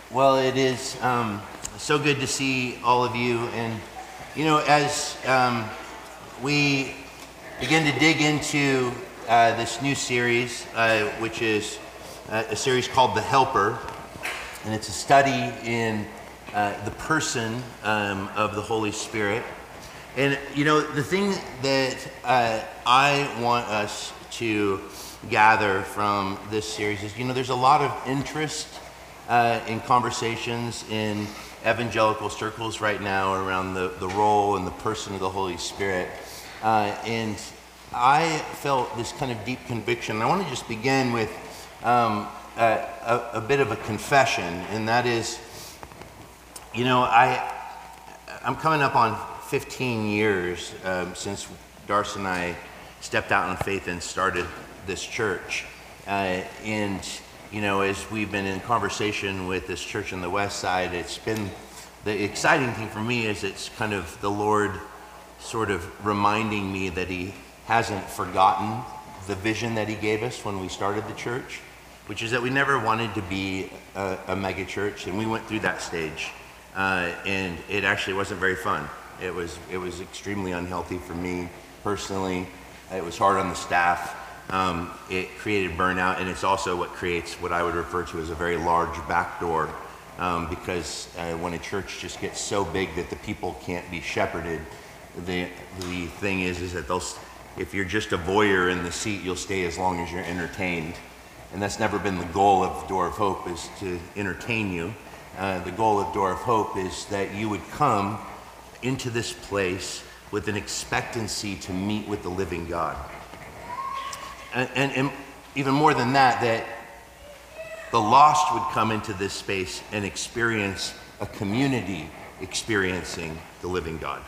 Well, it is so good to see all of you. And, as we begin to dig into this new series, which is a series called The Helper, and it's a study in the person of the Holy Spirit. And, the thing that I want us to gather from this series is, there's a lot of interest in conversations in evangelical circles right now around the role and the person of the Holy Spirit. And I felt this kind of deep conviction. I want to just begin with a bit of a confession, and that is, I'm coming up on 15 years since Darcy and I stepped out in faith and started this church. As we've been in conversation with this church on the west side, it's been, the exciting thing for me is it's kind of the Lord sort of reminding me that he hasn't forgotten the vision that he gave us when we started the church, which is that we never wanted to be a mega church, and we went through that stage, and it actually wasn't very fun. It was extremely unhealthy for me personally. It was hard on the staff. It created burnout, and it's also what creates what I would refer to as a very large backdoor, because when a church just gets so big that the people can't be shepherded, the thing is that if you're just a voyeur in the seat, you'll stay as long as you're entertained. And that's never been the goal of Door of Hope, is to entertain you. The goal of Door of Hope is that you would come into this place with an expectancy to meet with the living God. And even more than that, that the lost would come into this space and experience a community experiencing the living God.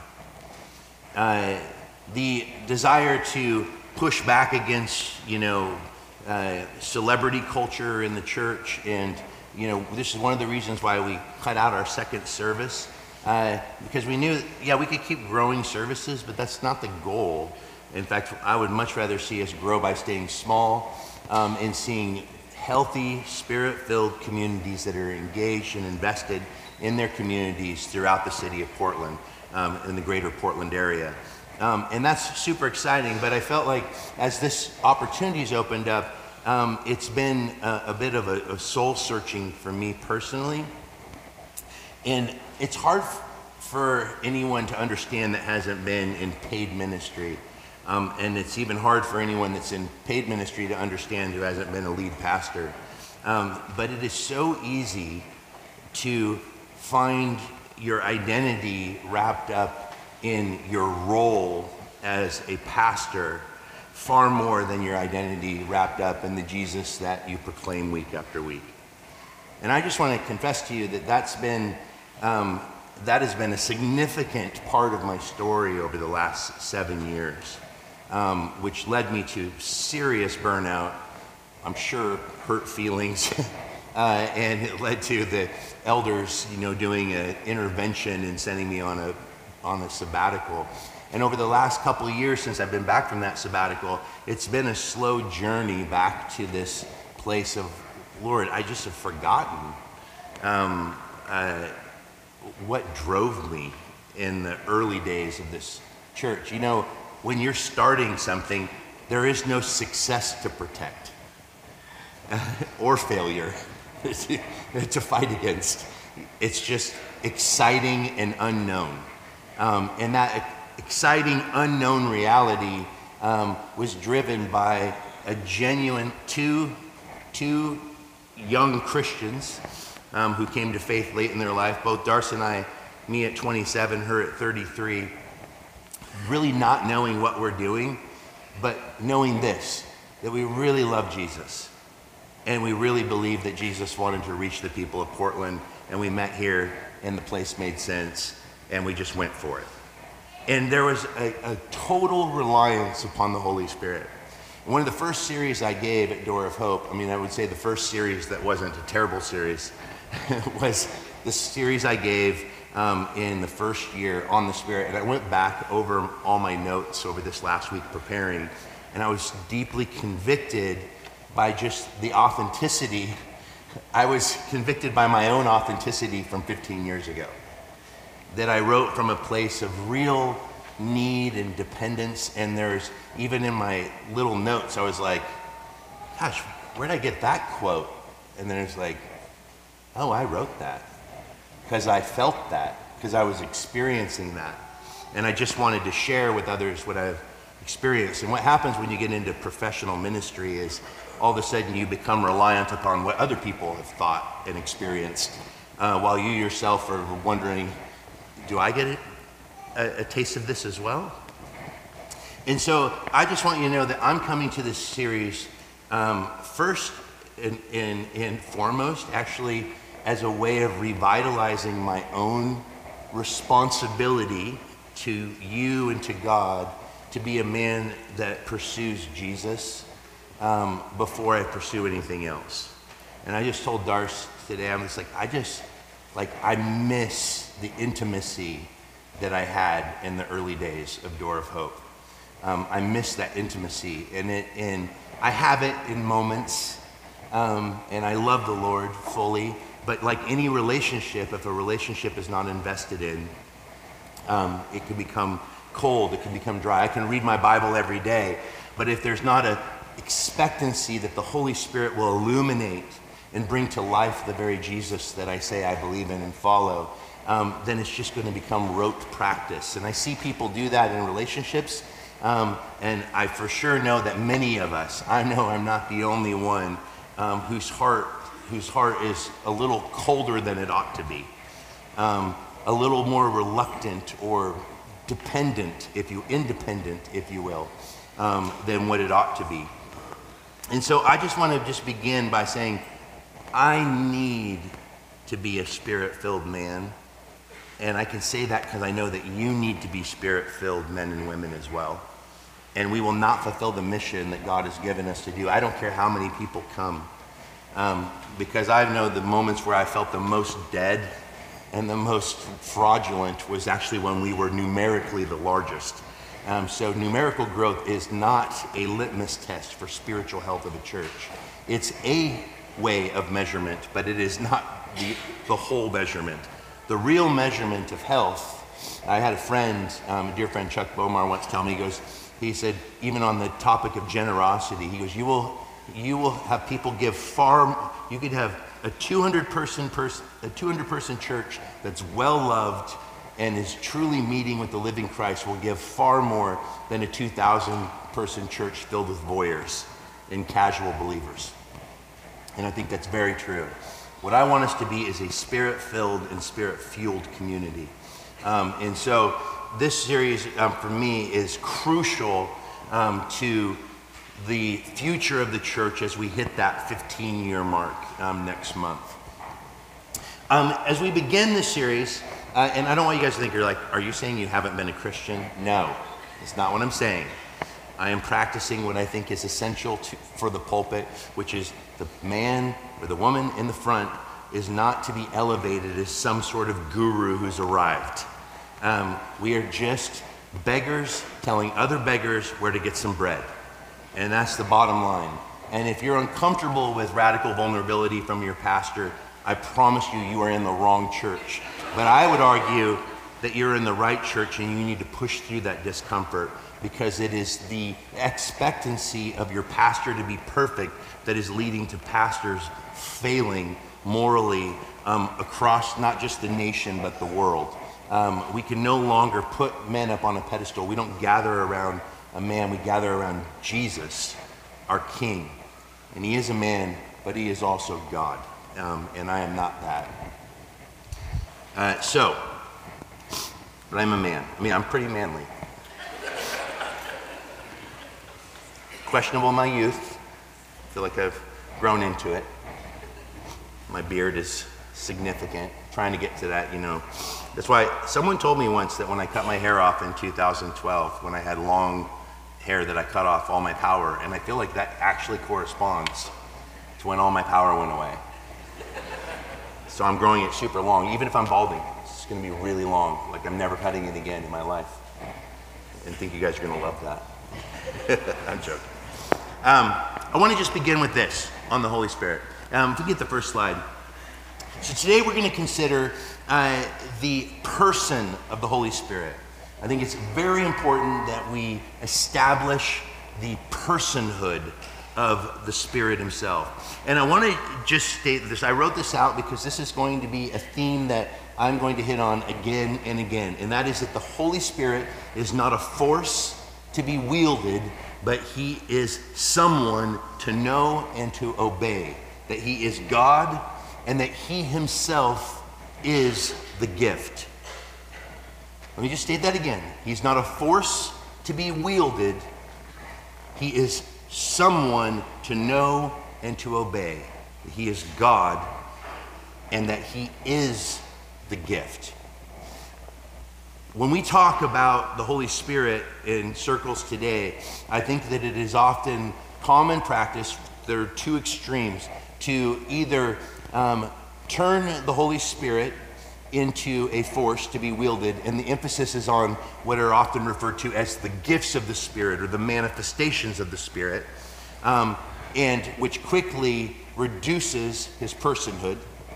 The desire to push back against, celebrity culture in the church, and, this is one of the reasons why we cut out our second service, because we knew, we could keep growing services, but that's not the goal. In fact, I would much rather see us grow by staying small and seeing healthy, spirit-filled communities that are engaged and invested in their communities throughout the city of Portland, in the greater Portland area. And that's super exciting, but I felt like as this opportunity's opened up, it's been a bit of a soul searching for me personally. And it's hard for anyone to understand that hasn't been in paid ministry. And it's even hard for anyone that's in paid ministry to understand who hasn't been a lead pastor. But it is so easy to find your identity wrapped up in your role as a pastor, far more than your identity wrapped up in the Jesus that you proclaim week after week. And I just want to confess to you that that has been a significant part of my story over the last 7 years. Which led me to serious burnout, I'm sure hurt feelings, and it led to the elders, doing an intervention and sending me on a sabbatical. And over the last couple of years since I've been back from that sabbatical, it's been a slow journey back to this place of, Lord, I just have forgotten what drove me in the early days of this church. When you're starting something, there is no success to protect or failure to fight against. It's just exciting and unknown. And that exciting, unknown reality was driven by a genuine two young Christians who came to faith late in their life. Both Darcy and I, me at 27, her at 33, really not knowing what we're doing, but knowing this, that we really love Jesus. And we really believe that Jesus wanted to reach the people of Portland, and we met here, and the place made sense, and we just went for it. And there was a total reliance upon the Holy Spirit. One of the first series I gave at Door of Hope, I would say the first series that wasn't a terrible series, was the series I gave in the first year on the Spirit. And I went back over all my notes over this last week preparing, and I was deeply convicted by just the authenticity I was convicted by my own authenticity from 15 years ago. That I wrote from a place of real need and dependence, and there's, even in my little notes, I was like, gosh, where'd I get that quote? And then it's like, oh, I wrote that. Because I felt that, because I was experiencing that. And I just wanted to share with others what I've experienced. And what happens when you get into professional ministry is all of a sudden you become reliant upon what other people have thought and experienced, while you yourself are wondering, do I get a taste of this as well? And so I just want you to know that I'm coming to this series first and foremost, actually, as a way of revitalizing my own responsibility to you and to God to be a man that pursues Jesus before I pursue anything else. And I just told Darce today, I'm just like, I miss the intimacy that I had in the early days of Door of Hope. I miss that intimacy, and I have it in moments, and I love the Lord fully, but like any relationship, if a relationship is not invested in, it can become cold, it can become dry. I can read my Bible every day, but if there's not an expectancy that the Holy Spirit will illuminate and bring to life the very Jesus that I say I believe in and follow, then it's just going to become rote practice. And I see people do that in relationships, and I for sure know that many of us, I know I'm not the only one, whose heart is a little colder than it ought to be, a little more reluctant or independent, if you will, than what it ought to be. And so I just want to just begin by saying, I need to be a spirit-filled man. And I can say that because I know that you need to be spirit-filled men and women as well. And we will not fulfill the mission that God has given us to do. I don't care how many people come. Because I know the moments where I felt the most dead and the most fraudulent was actually when we were numerically the largest. So numerical growth is not a litmus test for spiritual health of a church. It's a way of measurement, but it is not the whole measurement. The real measurement of health, I had a friend, a dear friend Chuck Bomar once tell me, he said, even on the topic of generosity, he goes, you will have people give you could have a 200 person church that's well loved and is truly meeting with the living Christ will give far more than a 2,000 person church filled with voyeurs and casual believers. And I think that's very true. What I want us to be is a spirit-filled and spirit-fueled community. And so this series for me is crucial to the future of the church as we hit that 15-year mark next month. As we begin this series, and I don't want you guys to think, you're like, are you saying you haven't been a Christian? No, that's not what I'm saying. I am practicing what I think is essential for the pulpit, which is the man or the woman in the front is not to be elevated as some sort of guru who's arrived. We are just beggars telling other beggars where to get some bread. And that's the bottom line. And if you're uncomfortable with radical vulnerability from your pastor, I promise you are in the wrong church. But I would argue that you're in the right church and you need to push through that discomfort, because it is the expectancy of your pastor to be perfect that is leading to pastors failing morally across not just the nation but the world. We can no longer put men up on a pedestal. We don't gather around a man, we gather around Jesus, our King. And he is a man, but he is also God. And I am not that. But I'm a man. I mean, I'm pretty manly. Questionable in my youth. I feel like I've grown into it. My beard is significant. Trying to get to that, That's why someone told me once that when I cut my hair off in 2012, when I had long hair that I cut off all my power, and I feel like that actually corresponds to when all my power went away. So I'm growing it super long. Even if I'm balding, it's going to be really long. Like I'm never cutting it again in my life. And I think you guys are going to love that. I'm joking. I want to just begin with this on the Holy Spirit. If we get the first slide. So today we're going to consider the person of the Holy Spirit. I think it's very important that we establish the personhood of the Spirit himself. And I want to just state this. I wrote this out because this is going to be a theme that I'm going to hit on again and again. And that is that the Holy Spirit is not a force to be wielded, but he is someone to know and to obey. That he is God and that he himself is the gift. Let me just state that again. He's not a force to be wielded. He is someone to know and to obey. He is God and that he is the gift. When we talk about the Holy Spirit in circles today, I think that it is often common practice, there are two extremes, to either turn the Holy Spirit into a force to be wielded, and the emphasis is on what are often referred to as the gifts of the Spirit or the manifestations of the Spirit, and which quickly reduces his personhood.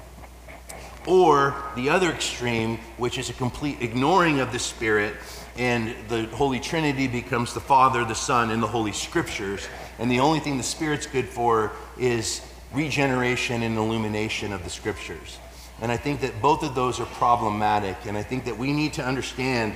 Or the other extreme, which is a complete ignoring of the Spirit, and the Holy Trinity becomes the Father, the Son, and the Holy Scriptures, and the only thing the Spirit's good for is regeneration and illumination of the Scriptures. And I think that both of those are problematic, and I think that we need to understand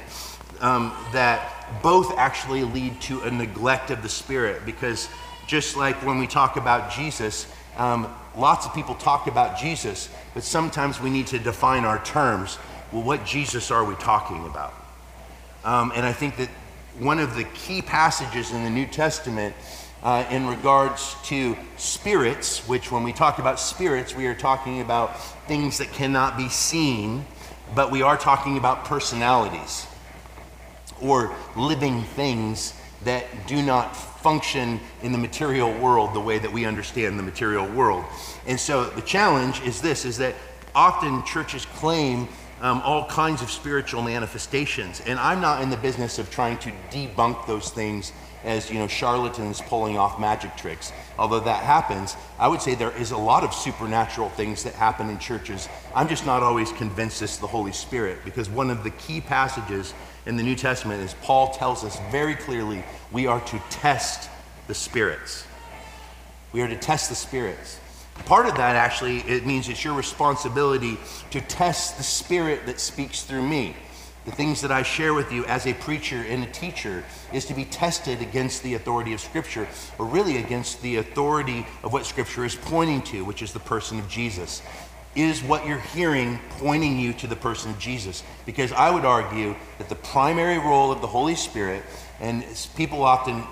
that both actually lead to a neglect of the Spirit, because just like when we talk about Jesus, lots of people talk about Jesus, but sometimes we need to define our terms. Well, what Jesus are we talking about? And I think that one of the key passages in the New Testament in regards to spirits, which when we talk about spirits, we are talking about things that cannot be seen, but we are talking about personalities or living things that do not function in the material world the way that we understand the material world. And so the challenge is this, is that often churches claim all kinds of spiritual manifestations, and I'm not in the business of trying to debunk those things as, charlatans pulling off magic tricks. Although that happens, I would say there is a lot of supernatural things that happen in churches. I'm just not always convinced it's the Holy Spirit, because one of the key passages in the New Testament is Paul tells us very clearly we are to test the spirits. We are to test the spirits. Part of that actually, it means it's your responsibility to test the Spirit that speaks through me. The things that I share with you as a preacher and a teacher is to be tested against the authority of Scripture, or really against the authority of what Scripture is pointing to, which is the person of Jesus. Is what you're hearing pointing you to the person of Jesus? Because I would argue that the primary role of the Holy Spirit, and people often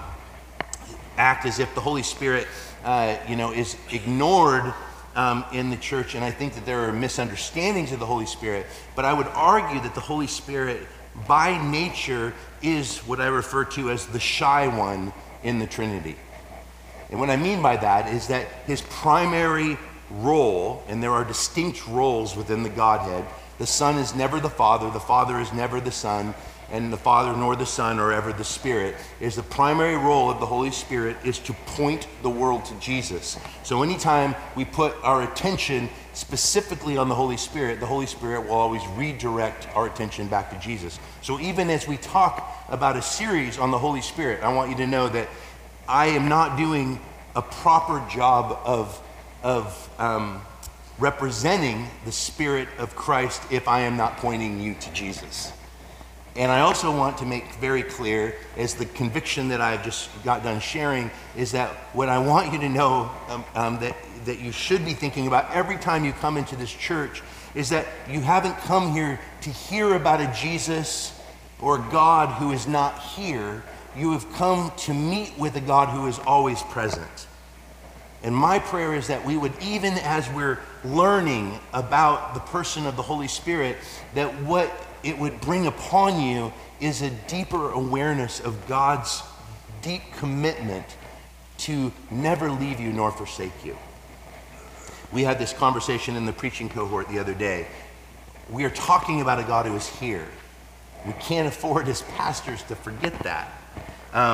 act as if the Holy Spirit is ignored in the church, and I think that there are misunderstandings of the Holy Spirit, but I would argue that the Holy Spirit by nature is what I refer to as the shy one in the Trinity. And what I mean by that is that his primary role, and there are distinct roles within the Godhead, the Son is never the Father is never the Son, and the Father nor the Son or ever the Spirit, is the primary role of the Holy Spirit is to point the world to Jesus. So anytime we put our attention specifically on the Holy Spirit will always redirect our attention back to Jesus. So even as we talk about a series on the Holy Spirit, I want you to know that I am not doing a proper job of representing the Spirit of Christ if I am not pointing you to Jesus. And I also want to make very clear, as the conviction that I've just got done sharing, is that what I want you to know that you should be thinking about every time you come into this church is that you haven't come here to hear about a Jesus or a God who is not here. You have come to meet with a God who is always present. And my prayer is that we would, even as we're learning about the person of the Holy Spirit, that what it would bring upon you is a deeper awareness of God's deep commitment to never leave you nor forsake you. We had this conversation in the preaching cohort the other day. We are talking about a God who is here. We can't afford as pastors to forget that.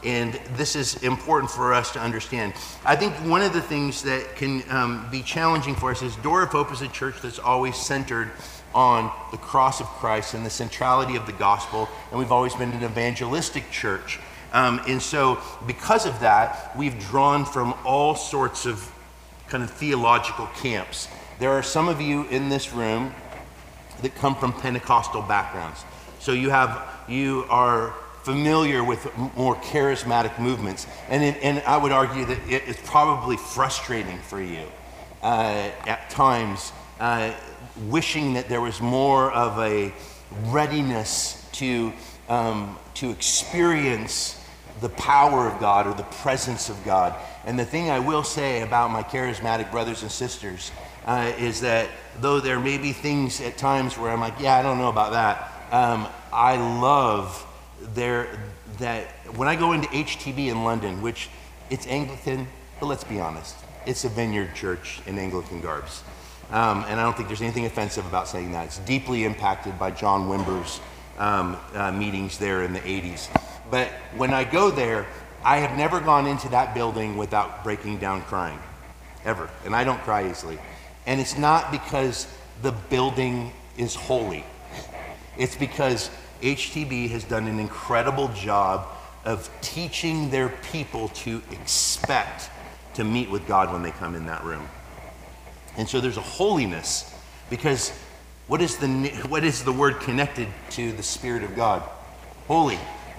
And this is important for us to understand. I think one of the things that can be challenging for us is Door of Hope is a church that's always centered on the cross of Christ and the centrality of the gospel, and we've always been an evangelistic church. And so because of that, we've drawn from all sorts of kind of theological camps. There are some of you in this room that come from Pentecostal backgrounds. So you are familiar with more charismatic movements. And I would argue that it's probably frustrating for you at times, wishing that there was more of a readiness to experience the power of God or the presence of God. And the thing I will say about my charismatic brothers and sisters is that though there may be things at times where I'm like, yeah, I don't know about that, I love that when I go into HTB in London, which it's Anglican, but let's be honest, it's a vineyard church in Anglican garbs. And I don't think there's anything offensive about saying that. It's deeply impacted by John Wimber's meetings there in the 80s. But when I go there, I have never gone into that building without breaking down crying, ever. And I don't cry easily. And it's not because the building is holy. It's because HTB has done an incredible job of teaching their people to expect to meet with God when they come in that room. And so there's a holiness, because what is the word connected to the Spirit of God? Holy.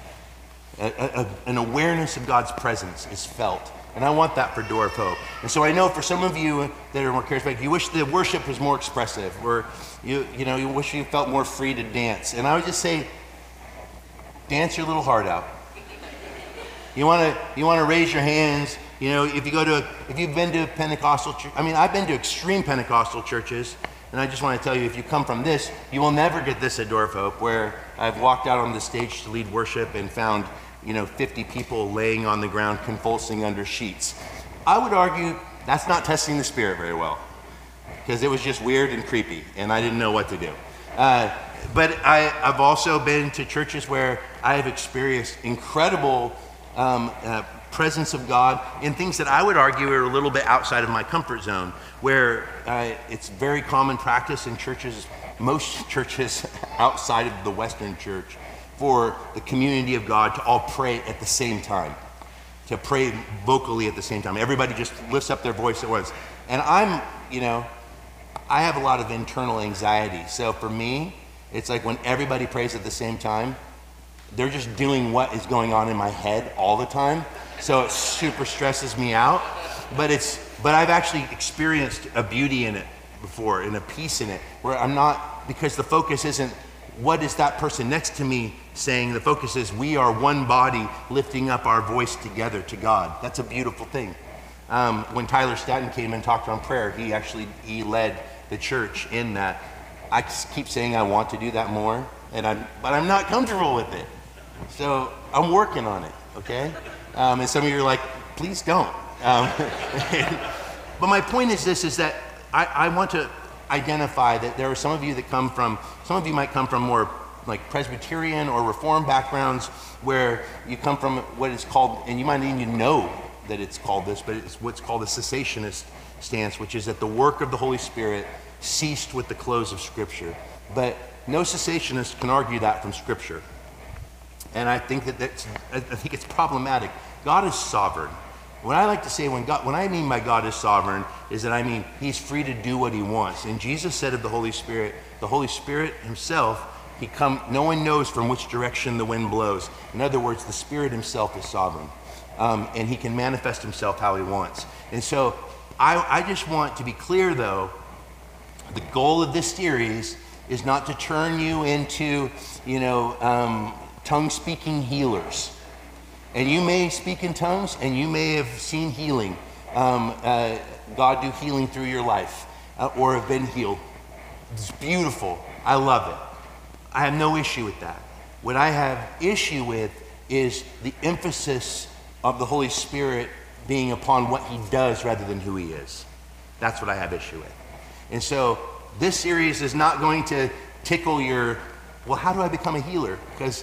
An awareness of God's presence is felt. And I want that for Door of Hope. And so I know for some of you that are more charismatic, you wish the worship was more expressive, or you wish you felt more free to dance. And I would just say, dance your little heart out. You want to raise your hands. You know, if you've been to Pentecostal church, I've been to extreme Pentecostal churches, and I just want to tell you, if you come from this, you will never get this at Door of Hope, where I've walked out on the stage to lead worship and found 50 people laying on the ground convulsing under sheets. I would argue that's not testing the Spirit very well, because it was just weird and creepy, and I didn't know what to do. But I've also been to churches where I have experienced incredible presence of God in things that I would argue are a little bit outside of my comfort zone, where it's very common practice in churches, most churches outside of the Western church, for the community of God to all pray at the same time, to pray vocally at the same time. Everybody just lifts up their voice at once. And I have a lot of internal anxiety. So for me, it's like when everybody prays at the same time, they're just doing what is going on in my head all the time. So it super stresses me out. But I've actually experienced a beauty in it before, and a peace in it, where I'm not, because the focus isn't what is that person next to me saying. The focus is we are one body lifting up our voice together to God. That's a beautiful thing. When Tyler Staton came and talked on prayer, he led the church in that. I keep saying I want to do that more, but I'm not comfortable with it. So I'm working on it, okay? And some of you are like, please don't. But my point is this, is that I want to identify that there are some of you might come from more like Presbyterian or Reformed backgrounds, where you come from what is called, and you might even know that it's called this, but it's what's called a cessationist stance, which is that the work of the Holy Spirit ceased with the close of Scripture. But no cessationist can argue that from Scripture. And I think it's problematic. God is sovereign. What I like to say when I mean by God is sovereign, is that I mean He's free to do what He wants. And Jesus said of the Holy Spirit Himself, no one knows from which direction the wind blows. In other words, the Spirit Himself is sovereign. And He can manifest Himself how He wants. And so I just want to be clear, though, the goal of this series is not to turn you into, tongue-speaking healers. And you may speak in tongues, and you may have seen healing, God do healing through your life, or have been healed. It's beautiful. I love it. I have no issue with that. What I have issue with is the emphasis of the Holy Spirit being upon what He does rather than who He is. That's what I have issue with. And so this series is not going to tickle your, well, how do I become a healer? Because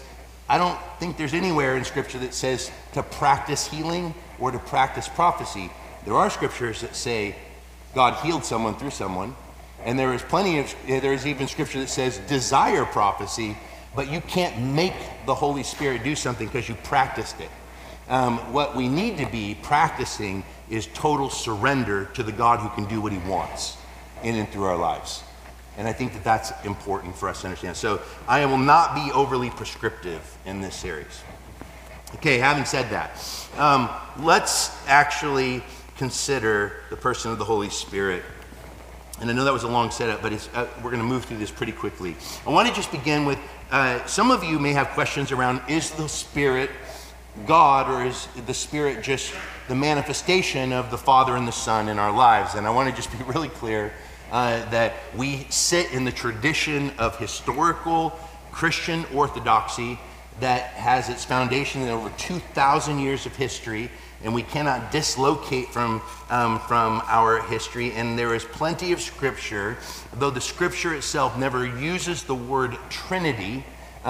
I don't think there's anywhere in Scripture that says to practice healing or to practice prophecy. There are scriptures that say God healed someone through someone, and there is even scripture that says desire prophecy, but you can't make the Holy Spirit do something because you practiced it. What we need to be practicing is total surrender to the God who can do what he wants in and through our lives. And I think that that's important for us to understand. So I will not be overly prescriptive in this series. Okay, having said that, let's actually consider the person of the Holy Spirit. And I know that was a long setup, but we're going to move through this pretty quickly. I want to just begin with, some of you may have questions around, is the Spirit God, or is the Spirit just the manifestation of the Father and the Son in our lives? And I want to just be really clear that we sit in the tradition of historical Christian orthodoxy that has its foundation in over 2,000 years of history, and we cannot dislocate from our history. And there is plenty of scripture, though the scripture itself never uses the word Trinity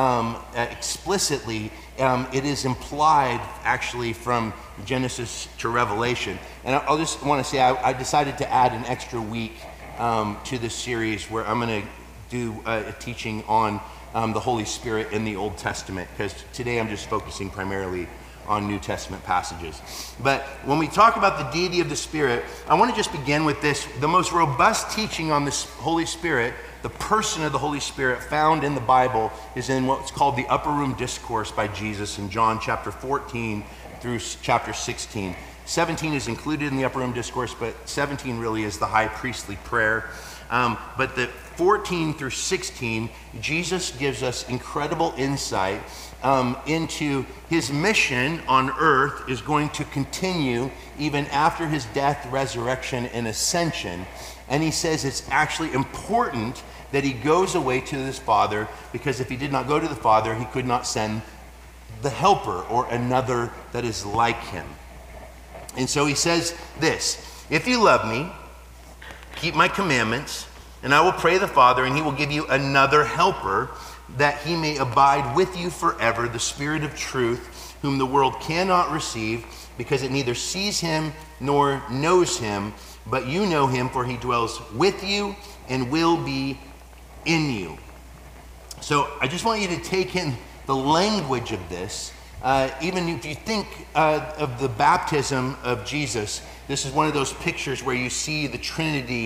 explicitly. It is implied actually from Genesis to Revelation. And I'll just want to say I decided to add an extra week to this series where I'm going to do a teaching on the Holy Spirit in the Old Testament, because today I'm just focusing primarily on New Testament passages. But when we talk about the deity of the Spirit, I want to just begin with this. The most robust teaching on this Holy Spirit, the person of the Holy Spirit found in the Bible, is in what's called the Upper Room Discourse by Jesus in John chapter 14 through chapter 16. 17 is included in the Upper Room Discourse, but 17 really is the high priestly prayer. But the 14 through 16, Jesus gives us incredible insight into his mission on earth is going to continue even after his death, resurrection, and ascension. And he says it's actually important that he goes away to his Father, because if he did not go to the Father, he could not send the Helper or another that is like him. And so he says this: if you love me, keep my commandments, and I will pray the Father, and he will give you another helper, that he may abide with you forever, the Spirit of truth, whom the world cannot receive, because it neither sees him nor knows him, but you know him, for he dwells with you and will be in you. So I just want you to take in the language of this. Even if you think of the baptism of Jesus, this is one of those pictures where you see the Trinity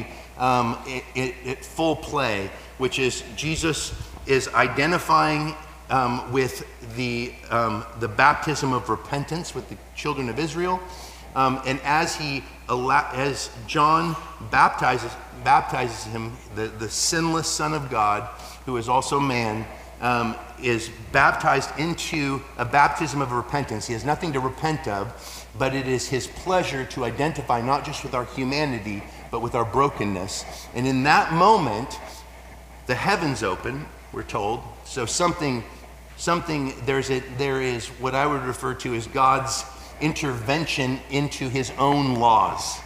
at full play, which is Jesus is identifying with the baptism of repentance with the children of Israel, and as John baptizes him, the sinless Son of God, who is also man, is baptized into a baptism of repentance. He has nothing to repent of, but it is his pleasure to identify not just with our humanity, but with our brokenness. And in that moment, the heavens open, we're told. So there is what I would refer to as God's intervention into his own laws.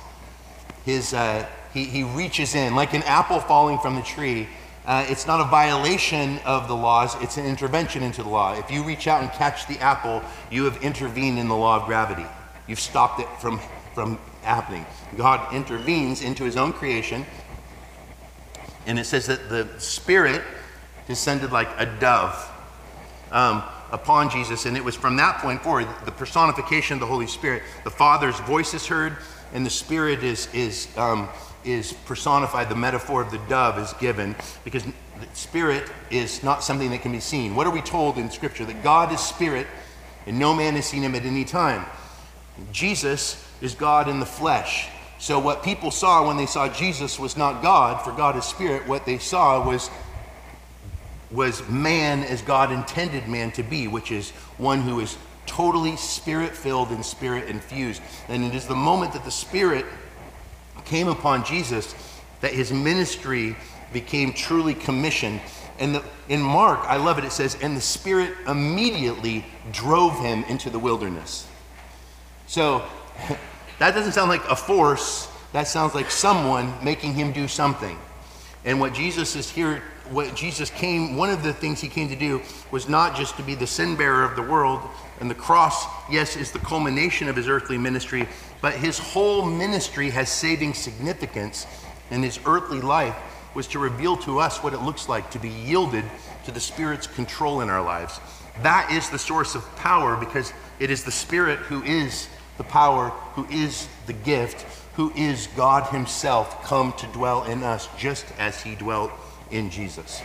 He reaches in, like an apple falling from the tree. It's not a violation of the laws, it's an intervention into the law. If you reach out and catch the apple, you have intervened in the law of gravity. You've stopped it from happening. God intervenes into his own creation, and it says that the Spirit descended like a dove upon Jesus, and it was from that point forward, the personification of the Holy Spirit. The Father's voice is heard, and the Spirit is personified. The metaphor of the dove is given, because the Spirit is not something that can be seen. What are we told in Scripture? That God is Spirit, and no man has seen him at any time. Jesus is God in the flesh. So what people saw when they saw Jesus was not God, for God is Spirit. What they saw was man as God intended man to be, which is one who is totally Spirit-filled and Spirit-infused. And it is the moment that the Spirit came upon Jesus that his ministry became truly commissioned. And in Mark, I love it, it says, and the Spirit immediately drove him into the wilderness. So that doesn't sound like a force, that sounds like someone making him do something. And what Jesus is here, what Jesus came, one of the things he came to do was not just to be the sin bearer of the world, and the cross, yes, is the culmination of his earthly ministry, but his whole ministry has saving significance, and his earthly life was to reveal to us what it looks like to be yielded to the Spirit's control in our lives. That is the source of power, because it is the Spirit who is the power, who is the gift, who is God himself come to dwell in us just as he dwelt in Jesus.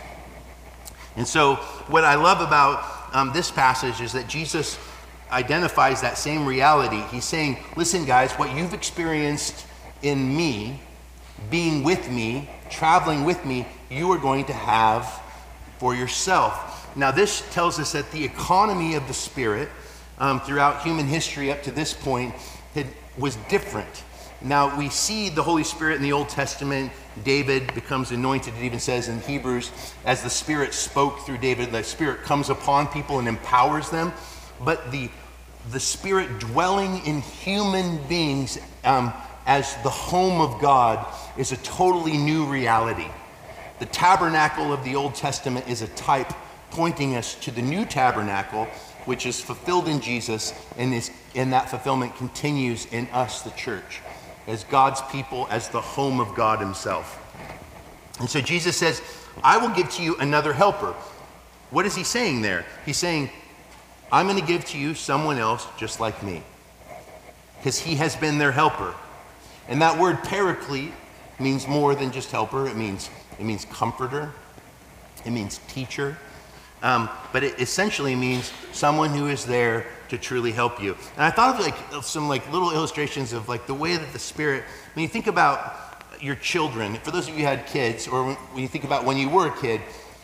And so what I love about this passage is that Jesus identifies that same reality. He's saying, listen guys, what you've experienced in me, being with me, traveling with me, you are going to have for yourself. Now this tells us that the economy of the Spirit throughout human history up to this point was different. Now we see the Holy Spirit in the Old Testament. David becomes anointed. It even says in Hebrews, as the Spirit spoke through David, the Spirit comes upon people and empowers them. But the Spirit dwelling in human beings as the home of God is a totally new reality. The tabernacle of the Old Testament is a type pointing us to the new tabernacle, which is fulfilled in Jesus, and that fulfillment continues in us, the church, as God's people, as the home of God himself. And so Jesus says, I will give to you another helper. What is he saying there? He's saying, I'm going to give to you someone else just like me, because he has been their helper. And that word paraclete means more than just helper. It means comforter. It means teacher. But it essentially means someone who is there to truly help you. And I thought of some little illustrations of the way that the Spirit, when you think about your children, for those of you who had kids, or when you think about when you were a kid,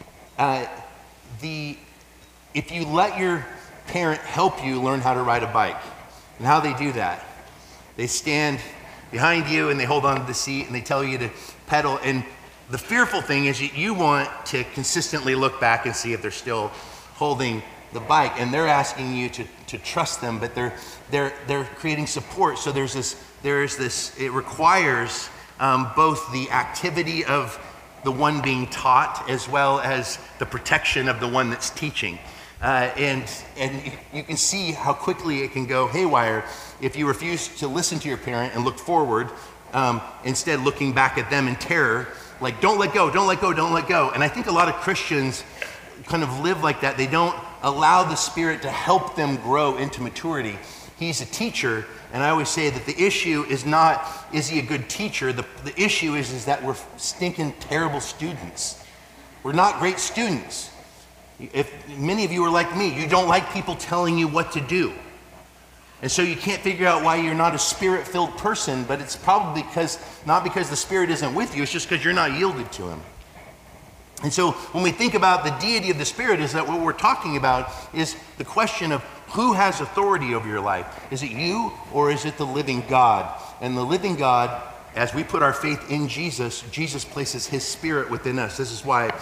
if you let your parent help you learn how to ride a bike, and how they do that, they stand behind you and they hold on to the seat and they tell you to pedal. And the fearful thing is you want to consistently look back and see if they're still holding the bike, and they're asking you to trust them, but they're creating support. So there is this. It requires both the activity of the one being taught as well as the protection of the one that's teaching. And you can see how quickly it can go haywire if you refuse to listen to your parent and look forward, instead looking back at them in terror, like don't let go, don't let go, don't let go. And I think a lot of Christians kind of live like that. They don't allow the Spirit to help them grow into maturity. He's a teacher, and I always say that the issue is not, is he a good teacher? The issue is that we're stinking terrible students. We're not great students. If many of you are like me, you don't like people telling you what to do. And so you can't figure out why you're not a Spirit-filled person, but it's probably not because the Spirit isn't with you, it's just because you're not yielded to him. And so when we think about the deity of the Spirit, is that what we're talking about is the question of who has authority over your life. Is it you, or is it the living God? And the living God, as we put our faith in Jesus, Jesus places his Spirit within us. This is why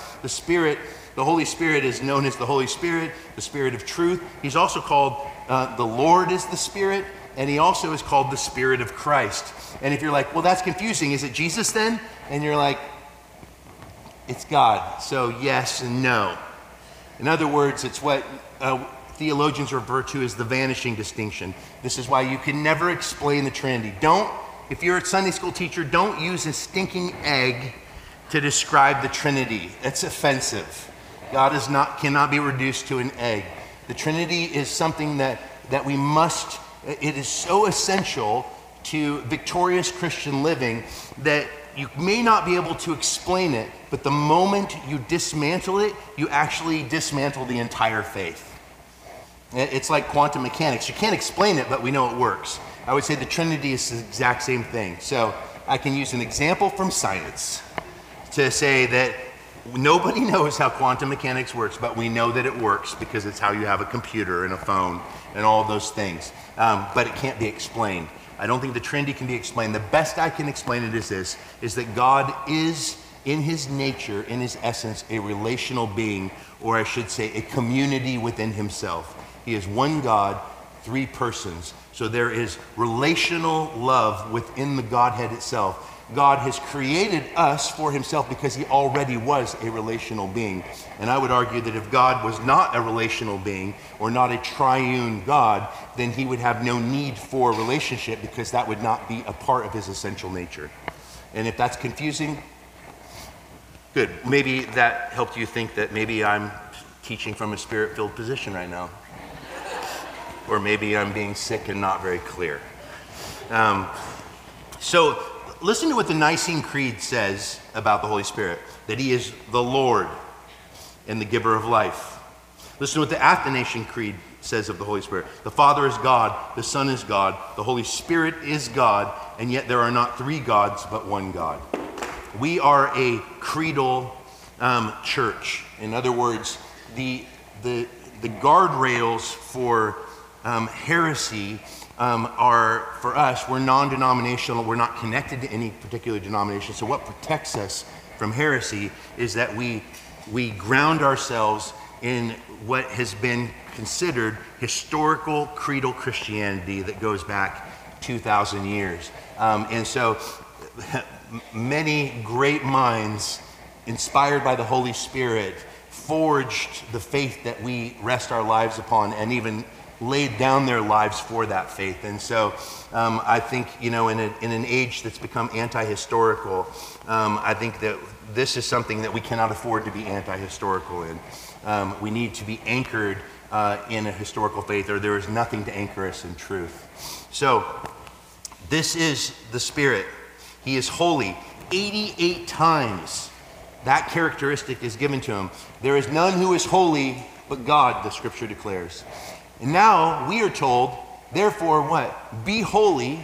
the Holy Spirit is known as the Holy Spirit, the Spirit of truth. He's also called, the Lord is the Spirit, and he also is called the Spirit of Christ. And if you're like, well, that's confusing. Is it Jesus then? And you're like, it's God. So yes and no. In other words, it's what theologians refer to as the vanishing distinction. This is why you can never explain the Trinity. If you're a Sunday school teacher, don't use a stinking egg to describe the Trinity. That's offensive. God cannot be reduced to an egg. The Trinity is something that we must, it is so essential to victorious Christian living that you may not be able to explain it, but the moment you dismantle it, you actually dismantle the entire faith. It's like quantum mechanics. You can't explain it, but we know it works. I would say the Trinity is the exact same thing. So I can use an example from science to say that nobody knows how quantum mechanics works, but we know that it works because it's how you have a computer and a phone and all those things. But it can't be explained. I don't think the Trinity can be explained. The best I can explain it is this, is that God is, in his nature, in his essence, a relational being, or I should say a community within himself. He is one God, three persons. So there is relational love within the Godhead itself. God has created us for himself because he already was a relational being. And I would argue that if God was not a relational being or not a triune God, then he would have no need for relationship because that would not be a part of his essential nature. And if that's confusing, good. Maybe that helped you think that maybe I'm teaching from a spirit-filled position right now. Or maybe I'm being sick and not very clear. So listen to what the Nicene Creed says about the Holy Spirit, that he is the Lord and the giver of life. Listen to what the Athanasian Creed says of the Holy Spirit. The Father is God, the Son is God, the Holy Spirit is God, and yet there are not three gods but one God. We are a creedal church. In other words, the guardrails for heresy are, for us, we're non-denominational. We're not connected to any particular denomination. So what protects us from heresy is that we ground ourselves in what has been considered historical creedal Christianity that goes back 2,000 years. And so many great minds, inspired by the Holy Spirit, forged the faith that we rest our lives upon and even laid down their lives for that faith. And so I think, in an age that's become anti-historical, I think that this is something that we cannot afford to be anti-historical in. We need to be anchored in a historical faith, or there is nothing to anchor us in truth. So this is the Spirit. He is holy. 88 times that characteristic is given to him. There is none who is holy but God, the scripture declares. And now we are told, therefore what? Be holy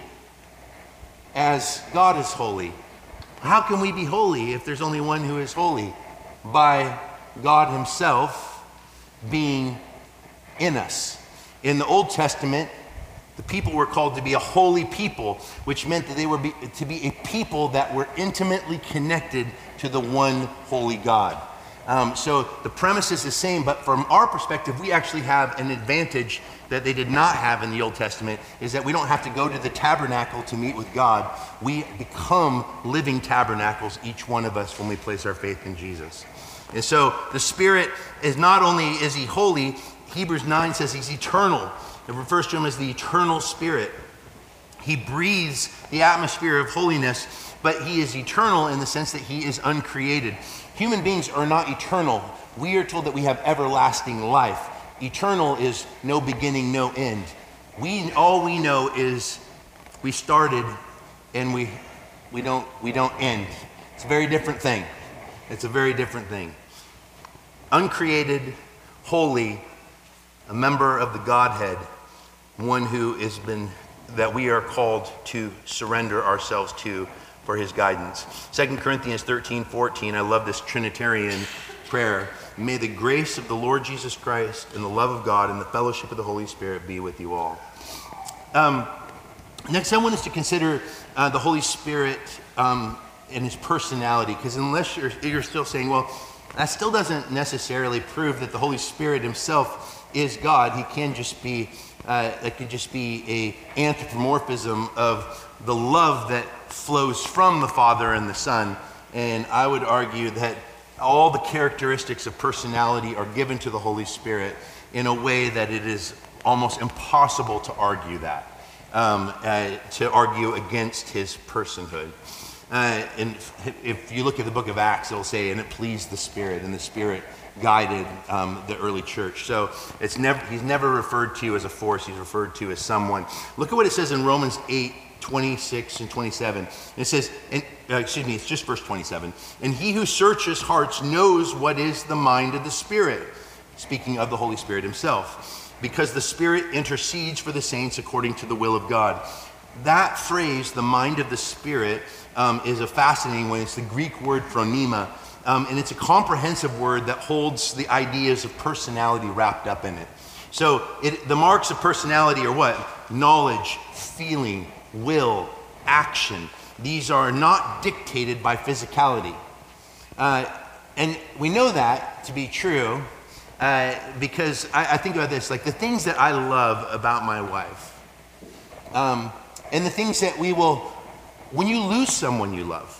as God is holy. How can we be holy if there's only one who is holy? By God himself being in us. In the Old Testament, the people were called to be a holy people, which meant that they were to be a people that were intimately connected to the one holy God. So the premise is the same, but from our perspective, we actually have an advantage that they did not have in the Old Testament, is that we don't have to go to the tabernacle to meet with God. We become living tabernacles, each one of us, when we place our faith in Jesus. And so the Spirit is not only is he holy, Hebrews 9 says he's eternal. It refers to him as the eternal Spirit. He breathes the atmosphere of holiness, but he is eternal in the sense that he is uncreated. Human beings are not eternal. We are told that we have everlasting life. Eternal is no beginning, no end. All we know is we started and we don't end. It's a very different thing. It's a very different thing. Uncreated, holy, a member of the Godhead, one who has been, that we are called to surrender ourselves to for his guidance. 2 Corinthians 13:14, I love this Trinitarian prayer. May the grace of the Lord Jesus Christ and the love of God and the fellowship of the Holy Spirit be with you all. Next, I want us to consider the Holy Spirit and his personality, because unless you're still saying, well, that still doesn't necessarily prove that the Holy Spirit himself is God. He can just be, it could just be a anthropomorphism of the love that flows from the Father and the Son. And I would argue that all the characteristics of personality are given to the Holy Spirit in a way that it is almost impossible to argue that, to argue against his personhood. And if you look at the book of Acts, it'll say, and it pleased the Spirit, and the Spirit guided the early church. So he's never referred to as a force, he's referred to as someone. Look at what it says in Romans 8:26 and 27. It says, it's just verse 27. And he who searches hearts knows what is the mind of the Spirit, speaking of the Holy Spirit himself, because the Spirit intercedes for the saints according to the will of God. That phrase, the mind of the Spirit, is a fascinating one. It's the Greek word phronema, and it's a comprehensive word that holds the ideas of personality wrapped up in it. So the marks of personality are what? Knowledge, feeling, will, action. These are not dictated by physicality. And we know that to be true because I think about this, like the things that I love about my wife, and the things that we will when you lose someone you love,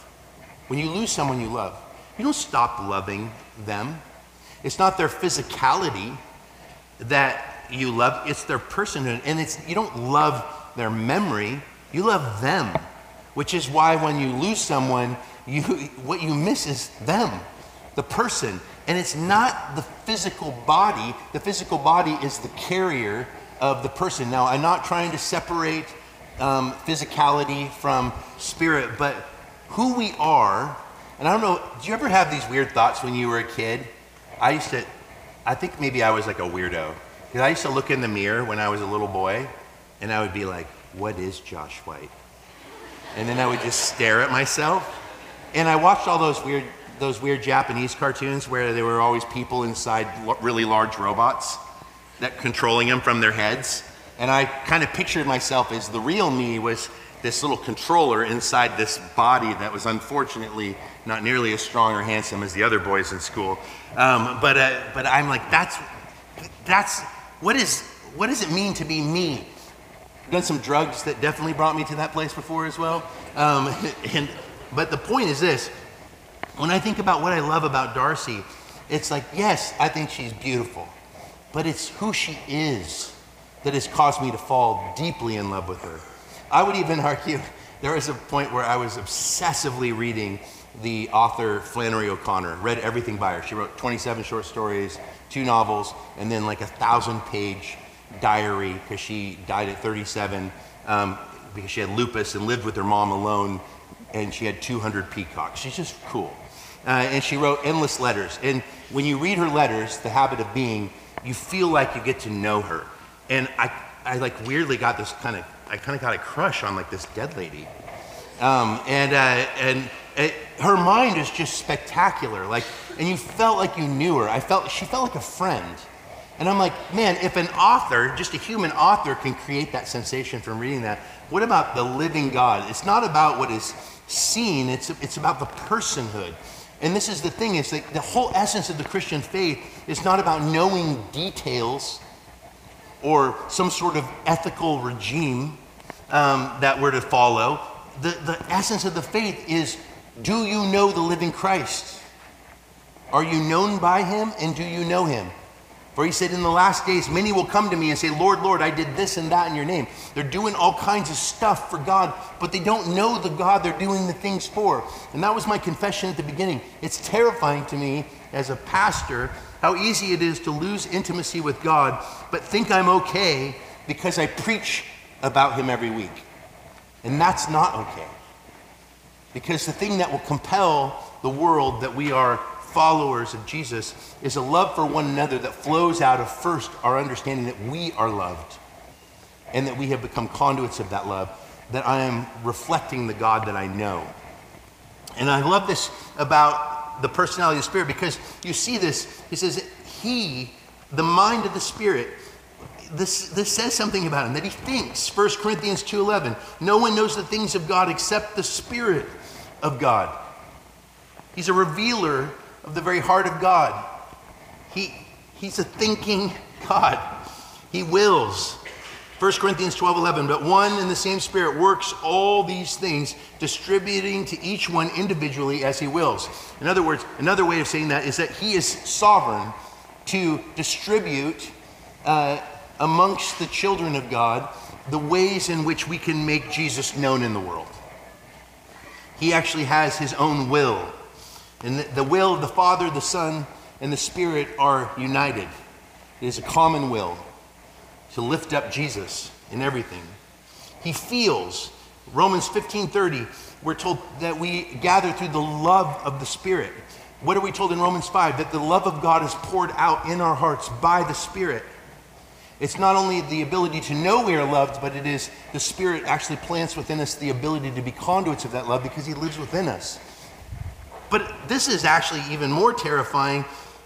you don't stop loving them. It's not their physicality that you love, it's their personhood. And you don't love their memory, you love them. Which is why when you lose someone, what you miss is them, the person. And it's not the physical body. The physical body is the carrier of the person. Now, I'm not trying to separate physicality from spirit, but who we are, and I don't know, do you ever have these weird thoughts when you were a kid? I think maybe I was like a weirdo. Because I used to look in the mirror when I was a little boy, and I would be like, what is Josh White? And then I would just stare at myself. And I watched all those weird Japanese cartoons where there were always people inside really large robots that controlling them from their heads. And I kind of pictured myself as the real me was this little controller inside this body that was unfortunately not nearly as strong or handsome as the other boys in school. But I'm like, that's what does it mean to be me? I've done some drugs that definitely brought me to that place before as well. But the point is this, when I think about what I love about Darcy, it's like, yes, I think she's beautiful, but it's who she is that has caused me to fall deeply in love with her. I would even argue there was a point where I was obsessively reading the author Flannery O'Connor, read everything by her. She wrote 27 short stories, 2 novels, and then like a 1,000-page diary because she died at 37 because she had lupus and lived with her mom alone, and she had 200 peacocks. She's just cool. And she wrote endless letters. And when you read her letters, The Habit of Being, you feel like you get to know her. And I like weirdly got this kind of got a crush on like this dead lady. And her mind is just spectacular. Like, and you felt like you knew her. She felt like a friend. And I'm like, man, if an author, just a human author, can create that sensation from reading that, what about the living God? It's not about what is seen, it's about the personhood. And this is the thing, it's like the whole essence of the Christian faith is not about knowing details or some sort of ethical regime that we're to follow. The essence of the faith is, do you know the living Christ? Are you known by him, and do you know him? For he said, in the last days, many will come to me and say, Lord, Lord, I did this and that in your name. They're doing all kinds of stuff for God, but they don't know the God they're doing the things for. And that was my confession at the beginning. It's terrifying to me as a pastor how easy it is to lose intimacy with God, but think I'm okay because I preach about him every week. And that's not okay. Because the thing that will compel the world that we are followers of Jesus is a love for one another that flows out of first our understanding that we are loved and that we have become conduits of that love, that I am reflecting the God that I know. And I love this about the personality of the Spirit because you see this, he says, the mind of the Spirit, this says something about him, that he thinks. 1 Corinthians 2:11, no one knows the things of God except the Spirit of God. He's a revealer of the very heart of God. He's a thinking God. He wills. 1 Corinthians 12:11, but one and the same Spirit works all these things, distributing to each one individually as he wills. In other words, another way of saying that is that he is sovereign to distribute amongst the children of God the ways in which we can make Jesus known in the world. He actually has his own will. And the will of the Father, the Son, and the Spirit are united. It is a common will to lift up Jesus in everything. He feels. Romans 15:30, we're told that we gather through the love of the Spirit. What are we told in Romans 5? That the love of God is poured out in our hearts by the Spirit. It's not only the ability to know we are loved, but it is the Spirit actually plants within us the ability to be conduits of that love because he lives within us. But this is actually even more terrifying,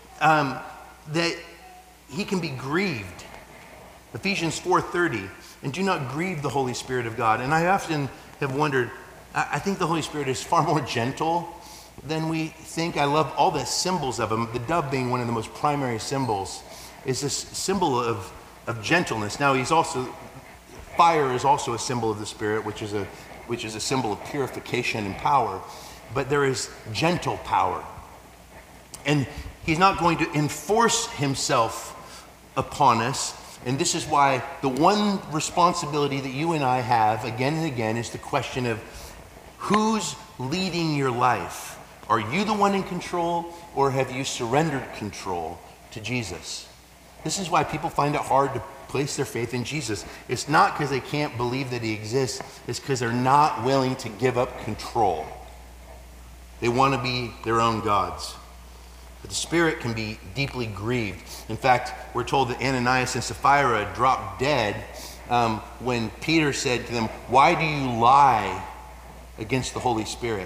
that he can be grieved. Ephesians 4:30, and do not grieve the Holy Spirit of God. And I often have wondered, I think the Holy Spirit is far more gentle than we think. I love all the symbols of him. The dove being one of the most primary symbols is this symbol of gentleness. Now fire is also a symbol of the Spirit, which which is a symbol of purification and power, but there is gentle power. And he's not going to enforce himself upon us. And this is why the one responsibility that you and I have again and again is the question of who's leading your life? Are you the one in control, or have you surrendered control to Jesus? This is why people find it hard to place their faith in Jesus. It's not because they can't believe that he exists. It's because they're not willing to give up control. They want to be their own gods. But the Spirit can be deeply grieved. In fact, we're told that Ananias and Sapphira dropped dead when Peter said to them, "Why do you lie against the Holy Spirit?"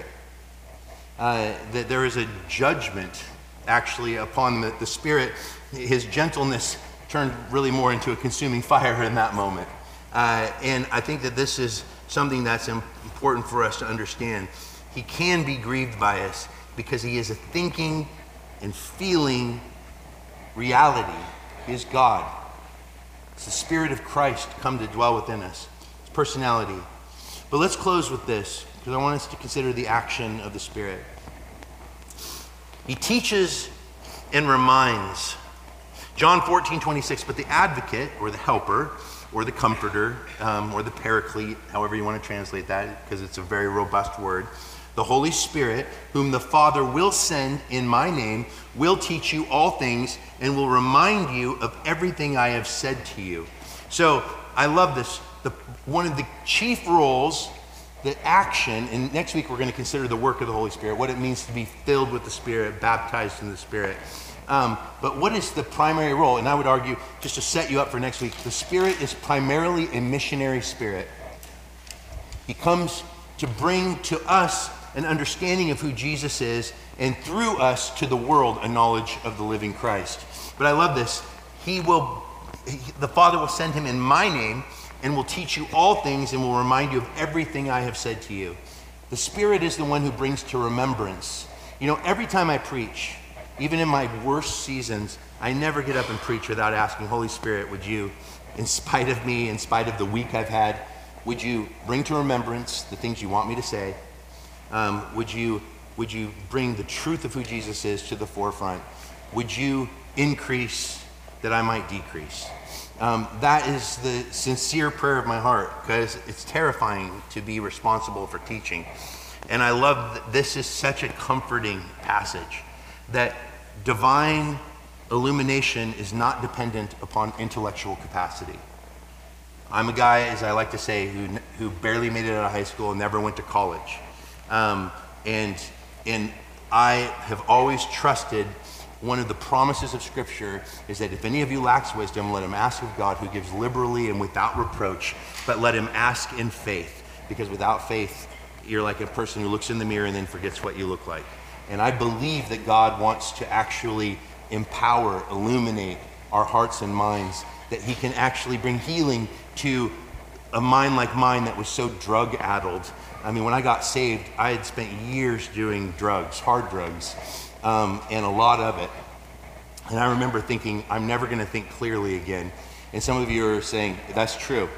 That there is a judgment actually upon the Spirit. His gentleness turned really more into a consuming fire in that moment. And I think that this is something that's important for us to understand. He can be grieved by us because he is a thinking and feeling reality. He is God. It's the Spirit of Christ come to dwell within us. It's personality. But let's close with this, because I want us to consider the action of the Spirit. He teaches and reminds. John 14:26, but the advocate, or the helper, or the comforter, or the paraclete, however you want to translate that, because it's a very robust word, the Holy Spirit, whom the Father will send in my name, will teach you all things and will remind you of everything I have said to you. So I love this. One of the chief roles, the action, and next week we're going to consider the work of the Holy Spirit, what it means to be filled with the Spirit, baptized in the Spirit. But what is the primary role? And I would argue, just to set you up for next week, the Spirit is primarily a missionary spirit. He comes to bring to us an understanding of who Jesus is, and through us to the world a knowledge of the living Christ. But I love this. The Father will send him in my name and will teach you all things and will remind you of everything I have said to you. The Spirit is the one who brings to remembrance. You know, every time I preach, even in my worst seasons, I never get up and preach without asking, Holy Spirit, would you, in spite of me, in spite of the week I've had, would you bring to remembrance the things you want me to say? Would you bring the truth of who Jesus is to the forefront? Would you increase that I might decrease? That is the sincere prayer of my heart, because it's terrifying to be responsible for teaching. And I love that this is such a comforting passage, that divine illumination is not dependent upon intellectual capacity. I'm a guy, as I like to say, who barely made it out of high school and never went to college. And I have always trusted one of the promises of Scripture is that if any of you lacks wisdom, let him ask of God, who gives liberally and without reproach, but let him ask in faith, because without faith, you're like a person who looks in the mirror and then forgets what you look like. And I believe that God wants to actually empower, illuminate our hearts and minds, that he can actually bring healing to a mind like mine that was so drug-addled. I mean, when I got saved, I had spent years doing drugs, hard drugs, and a lot of it. And I remember thinking, I'm never going to think clearly again. And some of you are saying, that's true.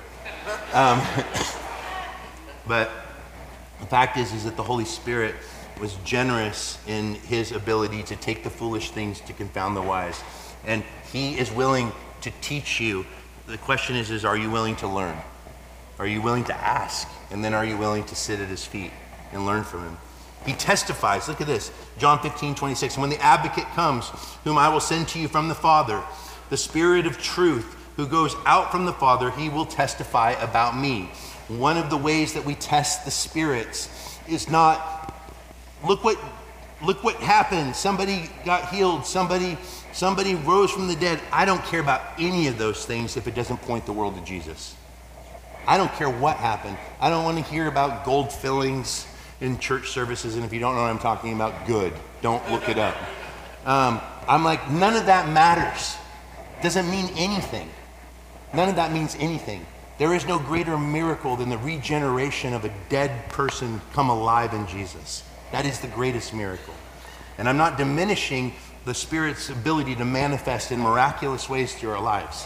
But the fact is that the Holy Spirit was generous in his ability to take the foolish things to confound the wise. And he is willing to teach you. The question is are you willing to learn? Are you willing to ask? And then are you willing to sit at his feet and learn from him? He testifies. Look at this. John 15:26. And when the advocate comes, whom I will send to you from the Father, the Spirit of truth, who goes out from the Father, he will testify about me. One of the ways that we test the spirits is not, look what happened. Somebody got healed. Somebody rose from the dead. I don't care about any of those things if it doesn't point the world to Jesus. I don't care what happened. I don't want to hear about gold fillings in church services, and if you don't know what I'm talking about, good. Don't look it up. I'm like, none of that matters. Doesn't mean anything. None of that means anything. There is no greater miracle than the regeneration of a dead person come alive in Jesus. That is the greatest miracle. And I'm not diminishing the Spirit's ability to manifest in miraculous ways through our lives.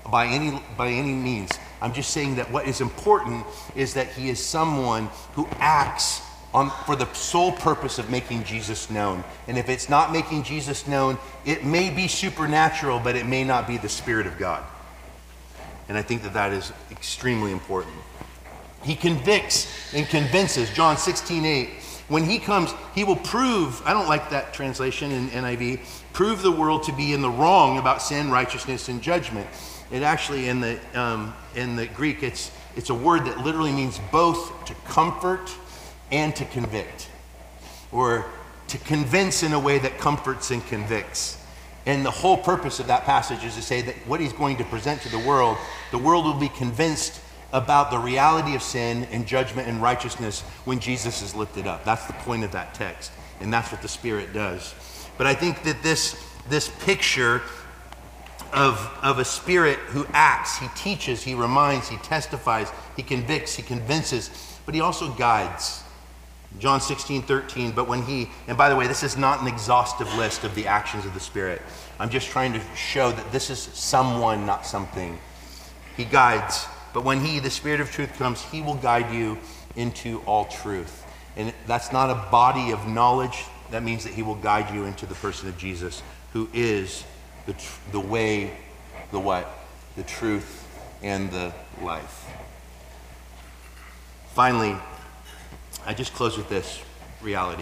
by any means. I'm just saying that what is important is that he is someone who acts for the sole purpose of making Jesus known. And if it's not making Jesus known, it may be supernatural, but it may not be the Spirit of God. And I think that that is extremely important. He convicts and convinces. John 16:8. When he comes, he will prove, I don't like that translation in NIV, prove the world to be in the wrong about sin, righteousness, and judgment. It actually, in the Greek, it's a word that literally means both to comfort and to convict, or to convince in a way that comforts and convicts. And the whole purpose of that passage is to say that what he's going to present to the world will be convinced about the reality of sin and judgment and righteousness when Jesus is lifted up. That's the point of that text, and that's what the Spirit does. But I think that this picture of a Spirit who acts, he teaches, he reminds, he testifies, he convicts, he convinces, but he also guides. John 16:13, but when he, and by the way, this is not an exhaustive list of the actions of the Spirit. I'm just trying to show that this is someone, not something. He guides, but when he, the Spirit of truth, comes, he will guide you into all truth. And that's not a body of knowledge. That means that he will guide you into the person of Jesus, who is the way, the what? The truth, and the life. Finally, I just close with this reality.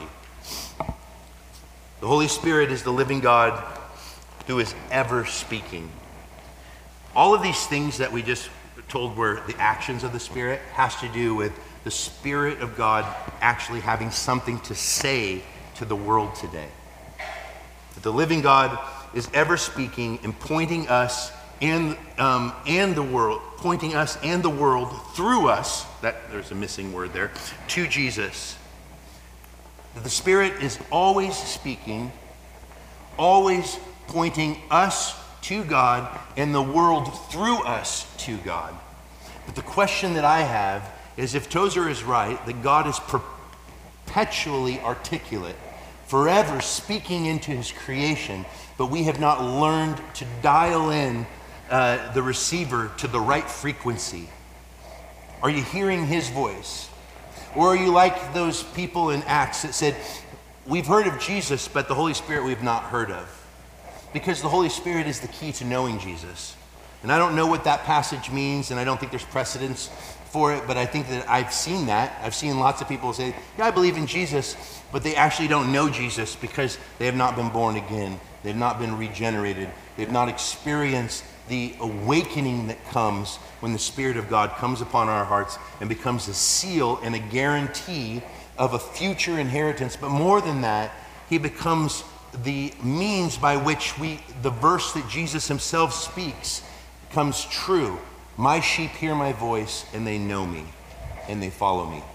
The Holy Spirit is the living God who is ever speaking. All of these things that we just told were the actions of the Spirit has to do with the Spirit of God actually having something to say to the world today. The living God is ever speaking and pointing us and the world, pointing us and the world through us, that there's a missing word there, to Jesus. The Spirit is always speaking, always pointing us to God and the world through us to God. But the question that I have is, if Tozer is right, that God is perpetually articulate, forever speaking into his creation, but we have not learned to dial in the receiver to the right frequency. Are you hearing his voice? Or are you like those people in Acts that said, we've heard of Jesus, but the Holy Spirit we've not heard of? Because the Holy Spirit is the key to knowing Jesus. And I don't know what that passage means, and I don't think there's precedence for it, but I think that I've seen that. I've seen lots of people say, yeah, I believe in Jesus, but they actually don't know Jesus because they have not been born again. They've not been regenerated. They've not experienced the awakening that comes when the Spirit of God comes upon our hearts and becomes a seal and a guarantee of a future inheritance. But more than that, he becomes the means by which the verse that Jesus himself speaks comes true. My sheep hear my voice, and they know me, and they follow me.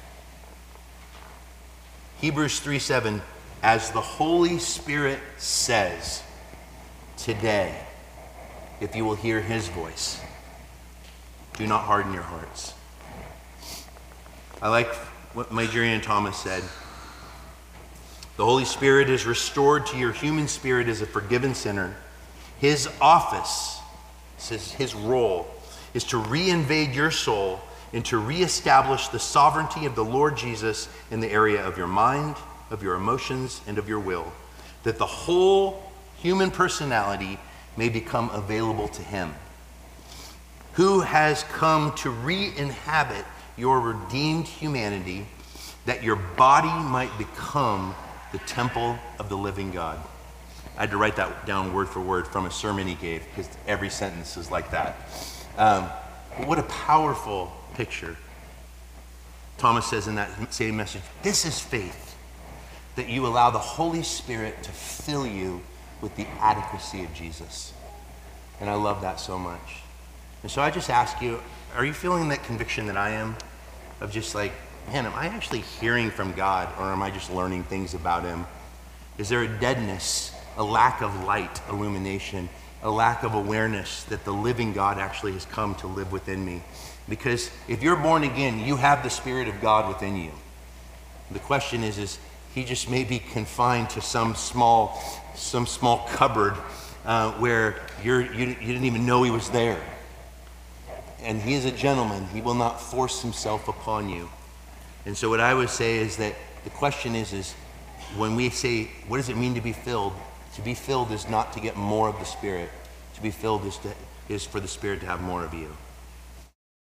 Hebrews 3:7, as the Holy Spirit says, today, if you will hear his voice, do not harden your hearts. I like what Majorian Thomas said. The Holy Spirit is restored to your human spirit as a forgiven sinner. His office, his role, is to reinvade your soul and to reestablish the sovereignty of the Lord Jesus in the area of your mind, of your emotions, and of your will, that the whole human personality may become available to him, who has come to re-inhabit your redeemed humanity, that your body might become the temple of the living God. I had to write that down word for word from a sermon he gave, because every sentence is like that. What a powerful picture. Thomas says in that same message, this is faith, that you allow the Holy Spirit to fill you with the adequacy of Jesus. And I love that so much. And so I just ask you, are you feeling that conviction that I am? Of just like, man, am I actually hearing from God, or am I just learning things about him? Is there a deadness, a lack of light, illumination, a lack of awareness that the living God actually has come to live within me? Because if you're born again, you have the Spirit of God within you. The question is he just may be confined to some small cupboard where you didn't even know he was there. And he is a gentleman. He will not force himself upon you. And so what I would say is that the question is when we say, what does it mean to be filled? To be filled is not to get more of the Spirit. To be filled is for the Spirit to have more of you.